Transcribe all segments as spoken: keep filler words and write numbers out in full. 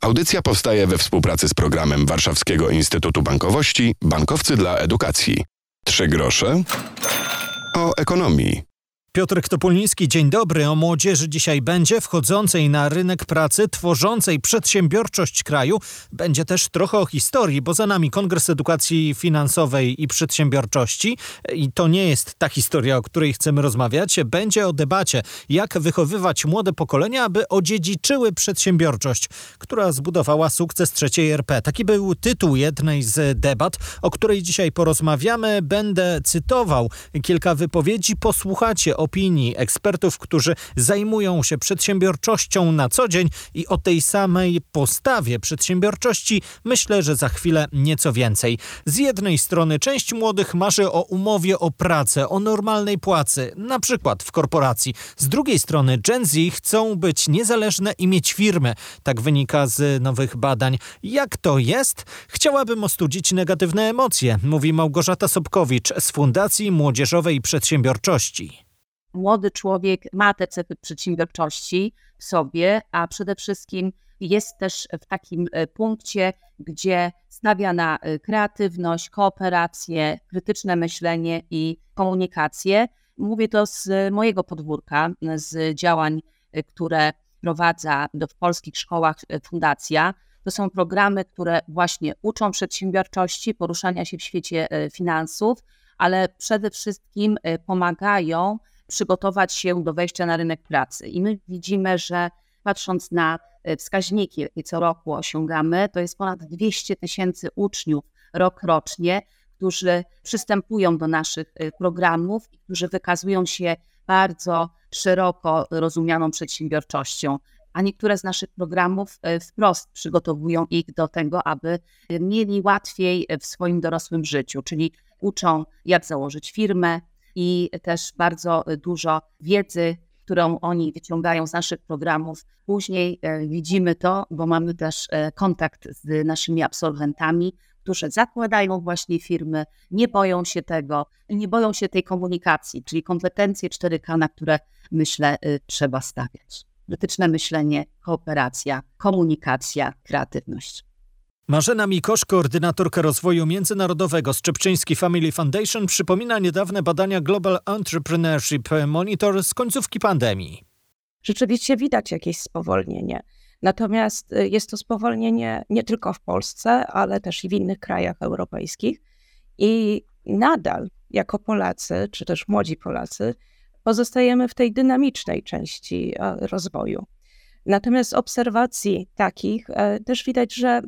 Audycja powstaje we współpracy z programem Warszawskiego Instytutu Bankowości Bankowcy dla Edukacji. Trzy grosze o ekonomii. Piotr Topuliński, dzień dobry. O młodzieży dzisiaj będzie, wchodzącej na rynek pracy, tworzącej przedsiębiorczość kraju. Będzie też trochę o historii, bo za nami Kongres Edukacji Finansowej i Przedsiębiorczości. I to nie jest ta historia, o której chcemy rozmawiać. Będzie o debacie, jak wychowywać młode pokolenia, aby odziedziczyły przedsiębiorczość, która zbudowała sukces trzeciej R P. Taki był tytuł jednej z debat, o której dzisiaj porozmawiamy. Będę cytował kilka wypowiedzi. Posłuchacie opinii ekspertów, którzy zajmują się przedsiębiorczością na co dzień i o tej samej postawie przedsiębiorczości myślę, że za chwilę nieco więcej. Z jednej strony część młodych marzy o umowie o pracę, o normalnej płacy, na przykład w korporacji. Z drugiej strony Gen Z chcą być niezależne i mieć firmę. Tak wynika z nowych badań. Jak to jest? Chciałabym ostudzić negatywne emocje, mówi Małgorzata Sobkowicz z Fundacji Młodzieżowej Przedsiębiorczości. Młody człowiek ma te cechy przedsiębiorczości w sobie, a przede wszystkim jest też w takim punkcie, gdzie stawia na kreatywność, kooperację, krytyczne myślenie i komunikację. Mówię to z mojego podwórka, z działań, które prowadza w polskich szkołach fundacja. To są programy, które właśnie uczą przedsiębiorczości, poruszania się w świecie finansów, ale przede wszystkim pomagają przygotować się do wejścia na rynek pracy. I my widzimy, że patrząc na wskaźniki, jakie co roku osiągamy, to jest ponad dwieście tysięcy uczniów rok rocznie, którzy przystępują do naszych programów i którzy wykazują się bardzo szeroko rozumianą przedsiębiorczością. A niektóre z naszych programów wprost przygotowują ich do tego, aby mieli łatwiej w swoim dorosłym życiu, czyli uczą, jak założyć firmę, i też bardzo dużo wiedzy, którą oni wyciągają z naszych programów. Później widzimy to, bo mamy też kontakt z naszymi absolwentami, którzy zakładają właśnie firmy, nie boją się tego, nie boją się tej komunikacji, czyli kompetencje cztery K, na które myślę trzeba stawiać. Krytyczne myślenie, kooperacja, komunikacja, kreatywność. Marzena Mikosz, koordynatorka rozwoju międzynarodowego z Czepczyński Family Foundation, przypomina niedawne badania Global Entrepreneurship Monitor z końcówki pandemii. Rzeczywiście widać jakieś spowolnienie. Natomiast jest to spowolnienie nie tylko w Polsce, ale też i w innych krajach europejskich. I nadal jako Polacy, czy też młodzi Polacy, pozostajemy w tej dynamicznej części rozwoju. Natomiast z obserwacji takich też widać, że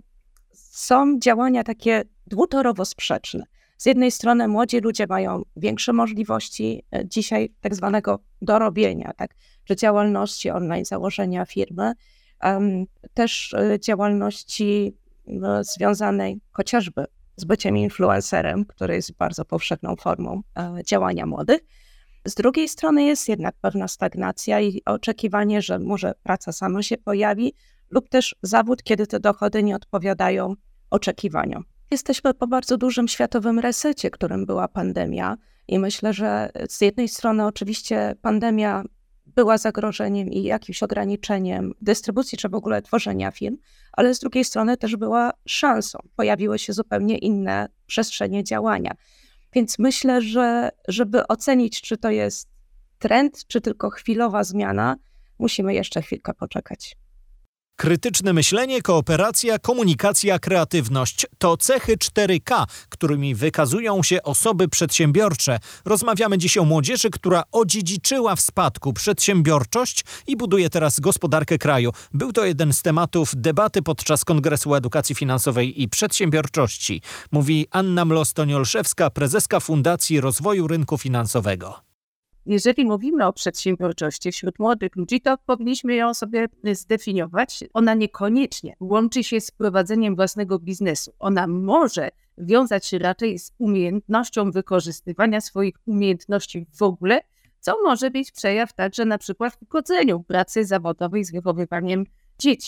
są działania takie dwutorowo sprzeczne. Z jednej strony młodzi ludzie mają większe możliwości dzisiaj tak zwanego dorobienia, tak, że działalności online, założenia firmy, um, też działalności no, związanej chociażby z byciem influencerem, który jest bardzo powszechną formą e, działania młodych. Z drugiej strony jest jednak pewna stagnacja i oczekiwanie, że może praca sama się pojawi, lub też zawód, kiedy te dochody nie odpowiadają oczekiwaniom. Jesteśmy po bardzo dużym światowym resecie, którym była pandemia i myślę, że z jednej strony oczywiście pandemia była zagrożeniem i jakimś ograniczeniem dystrybucji czy w ogóle tworzenia firm, ale z drugiej strony też była szansą. Pojawiły się zupełnie inne przestrzenie działania. Więc myślę, że żeby ocenić, czy to jest trend, czy tylko chwilowa zmiana, musimy jeszcze chwilkę poczekać. Krytyczne myślenie, kooperacja, komunikacja, kreatywność to cechy cztery K, którymi wykazują się osoby przedsiębiorcze. Rozmawiamy dziś o młodzieży, która odziedziczyła w spadku przedsiębiorczość i buduje teraz gospodarkę kraju. Był to jeden z tematów debaty podczas Kongresu Edukacji Finansowej i Przedsiębiorczości, mówi Anna Mlostoniolszewska, prezeska Fundacji Rozwoju Rynku Finansowego. Jeżeli mówimy o przedsiębiorczości wśród młodych ludzi, to powinniśmy ją sobie zdefiniować. Ona niekoniecznie łączy się z prowadzeniem własnego biznesu. Ona może wiązać się raczej z umiejętnością wykorzystywania swoich umiejętności w ogóle, co może być przejaw także na przykład w godzeniu pracy zawodowej z wychowywaniem dzieci.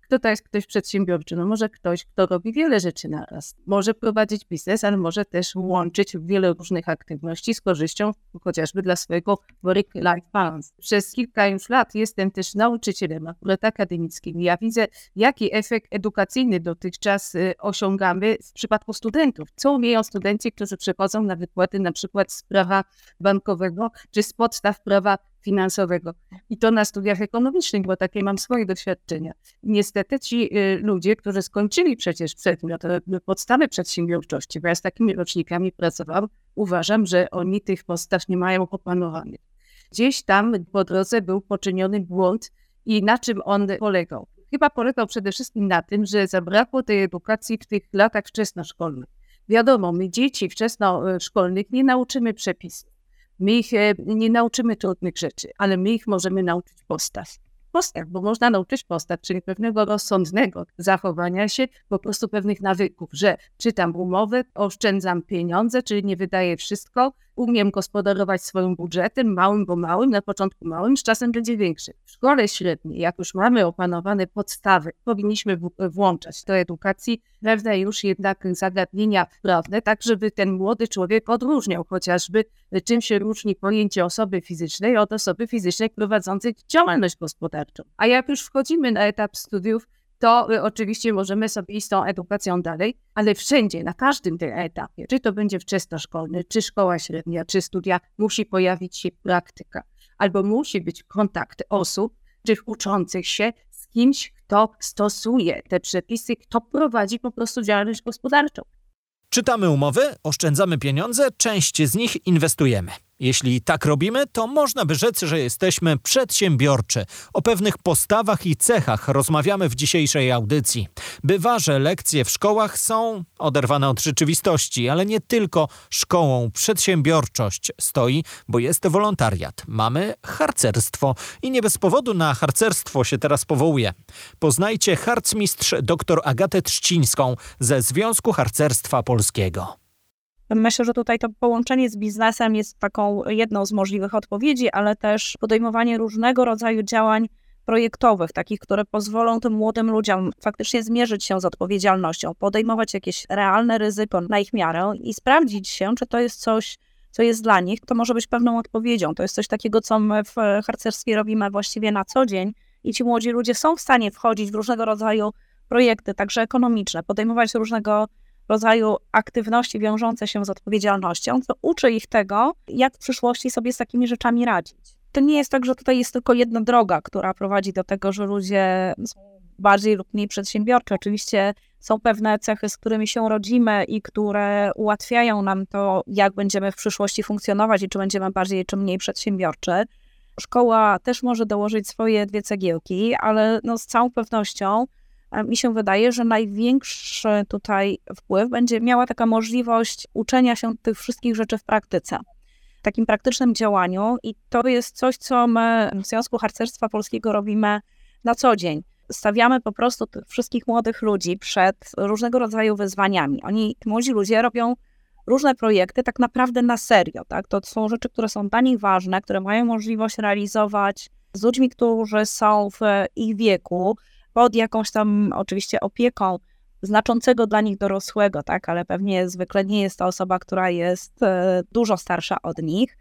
Kto to jest ktoś przedsiębiorczy? No może ktoś, kto robi wiele rzeczy naraz. Może prowadzić biznes, ale może też łączyć wiele różnych aktywności z korzyścią chociażby dla swojego work-life balance. Przez kilka już lat jestem też nauczycielem akurat akademickim. Ja widzę, jaki efekt edukacyjny dotychczas osiągamy w przypadku studentów. Co umieją studenci, którzy przychodzą na wykłady na przykład z prawa bankowego czy z podstaw prawa finansowego. I to na studiach ekonomicznych, bo takie mam swoje doświadczenia. Niestety ci y, ludzie, którzy skończyli przecież przedmiot podstawy przedsiębiorczości, bo ja z takimi rocznikami pracowałam, uważam, że oni tych podstaw nie mają opanowanych. Gdzieś tam po drodze był poczyniony błąd i na czym on polegał? Chyba polegał przede wszystkim na tym, że zabrakło tej edukacji w tych latach wczesnoszkolnych. Wiadomo, my dzieci wczesnoszkolnych nie nauczymy przepisów. My ich nie nauczymy trudnych rzeczy, ale my ich możemy nauczyć postaw. Postaw, bo można nauczyć postaw, czyli pewnego rozsądnego zachowania się, po prostu pewnych nawyków, że czytam umowę, oszczędzam pieniądze, czyli nie wydaję wszystko, umiem gospodarować swoim budżetem, małym, bo małym, na początku małym, z czasem będzie większy. W szkole średniej, jak już mamy opanowane podstawy, powinniśmy w- włączać do edukacji pewne już jednak zagadnienia prawne, tak żeby ten młody człowiek odróżniał chociażby, czym się różni pojęcie osoby fizycznej od osoby fizycznej prowadzącej działalność gospodarczą. A jak już wchodzimy na etap studiów, to y, oczywiście możemy sobie iść z tą edukacją dalej, ale wszędzie, na każdym tym etapie, czy to będzie wczesnoszkolny, czy szkoła średnia, czy studia, musi pojawić się praktyka. Albo musi być kontakt osób, czy uczących się z kimś, kto stosuje te przepisy, kto prowadzi po prostu działalność gospodarczą. Czytamy umowy, oszczędzamy pieniądze, część z nich inwestujemy. Jeśli tak robimy, to można by rzec, że jesteśmy przedsiębiorczy. O pewnych postawach i cechach rozmawiamy w dzisiejszej audycji. Bywa, że lekcje w szkołach są oderwane od rzeczywistości, ale nie tylko szkołą przedsiębiorczość stoi, bo jest wolontariat. Mamy harcerstwo i nie bez powodu na harcerstwo się teraz powołuję. Poznajcie harcmistrz dr Agatę Trzcińską ze Związku Harcerstwa Polskiego. Myślę, że tutaj to połączenie z biznesem jest taką jedną z możliwych odpowiedzi, ale też podejmowanie różnego rodzaju działań projektowych, takich, które pozwolą tym młodym ludziom faktycznie zmierzyć się z odpowiedzialnością, podejmować jakieś realne ryzyko na ich miarę i sprawdzić się, czy to jest coś, co jest dla nich, to może być pewną odpowiedzią. To jest coś takiego, co my w harcerstwie robimy właściwie na co dzień i ci młodzi ludzie są w stanie wchodzić w różnego rodzaju projekty, także ekonomiczne, podejmować różnego rodzaju aktywności wiążące się z odpowiedzialnością, co uczy ich tego, jak w przyszłości sobie z takimi rzeczami radzić. To nie jest tak, że tutaj jest tylko jedna droga, która prowadzi do tego, że ludzie są bardziej lub mniej przedsiębiorczy. Oczywiście są pewne cechy, z którymi się rodzimy i które ułatwiają nam to, jak będziemy w przyszłości funkcjonować i czy będziemy bardziej czy mniej przedsiębiorczy. Szkoła też może dołożyć swoje dwie cegiełki, ale no z całą pewnością mi się wydaje, że największy tutaj wpływ będzie miała taka możliwość uczenia się tych wszystkich rzeczy w praktyce, w takim praktycznym działaniu i to jest coś, co my w Związku Harcerstwa Polskiego robimy na co dzień. Stawiamy po prostu tych wszystkich młodych ludzi przed różnego rodzaju wyzwaniami. Oni, młodzi ludzie robią różne projekty tak naprawdę na serio, tak? To są rzeczy, które są dla nich ważne, które mają możliwość realizować z ludźmi, którzy są w ich wieku, pod jakąś tam oczywiście opieką znaczącego dla nich dorosłego, tak, ale pewnie zwykle nie jest to osoba, która jest e, dużo starsza od nich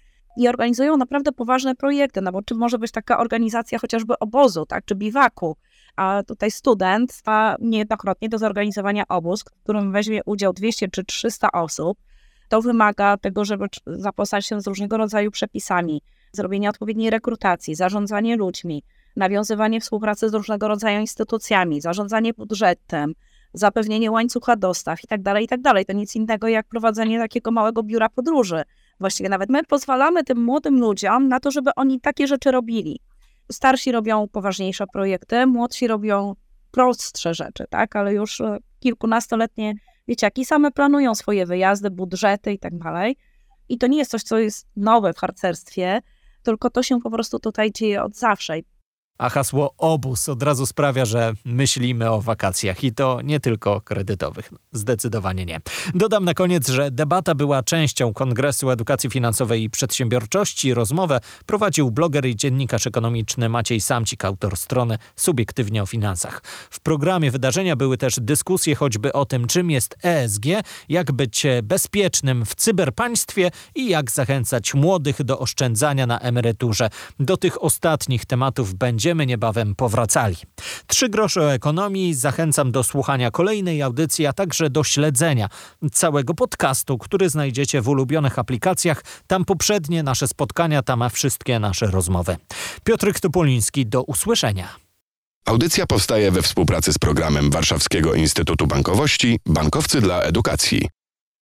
i organizują naprawdę poważne projekty, no bo czy może być taka organizacja chociażby obozu, tak, czy biwaku, a tutaj student ma niejednokrotnie do zorganizowania obóz, w którym weźmie udział dwieście czy trzysta osób, to wymaga tego, żeby zapoznać się z różnego rodzaju przepisami, zrobienie odpowiedniej rekrutacji, zarządzanie ludźmi, nawiązywanie współpracy z różnego rodzaju instytucjami, zarządzanie budżetem, zapewnienie łańcucha dostaw i tak dalej, i tak dalej. To nic innego jak prowadzenie takiego małego biura podróży. Właściwie nawet my pozwalamy tym młodym ludziom na to, żeby oni takie rzeczy robili. Starsi robią poważniejsze projekty, młodsi robią prostsze rzeczy, tak? Ale już kilkunastoletnie dzieciaki same planują swoje wyjazdy, budżety i tak dalej. I to nie jest coś, co jest nowe w harcerstwie, tylko to się po prostu tutaj dzieje od zawsze. A hasło obóz od razu sprawia, że myślimy o wakacjach i to nie tylko kredytowych. Zdecydowanie nie. Dodam na koniec, że debata była częścią Kongresu Edukacji Finansowej i Przedsiębiorczości. Rozmowę prowadził bloger i dziennikarz ekonomiczny Maciej Samcik, autor strony Subiektywnie o Finansach. W programie wydarzenia były też dyskusje choćby o tym, czym jest E S G, jak być bezpiecznym w cyberpaństwie i jak zachęcać młodych do oszczędzania na emeryturze. Do tych ostatnich tematów będziemy niebawem powracali. Trzy grosze o ekonomii. Zachęcam do słuchania kolejnej audycji, a także do śledzenia całego podcastu, który znajdziecie w ulubionych aplikacjach. Tam poprzednie nasze spotkania, tam wszystkie nasze rozmowy. Piotr Topoliński, do usłyszenia. Audycja powstaje we współpracy z programem Warszawskiego Instytutu Bankowości Bankowcy dla Edukacji.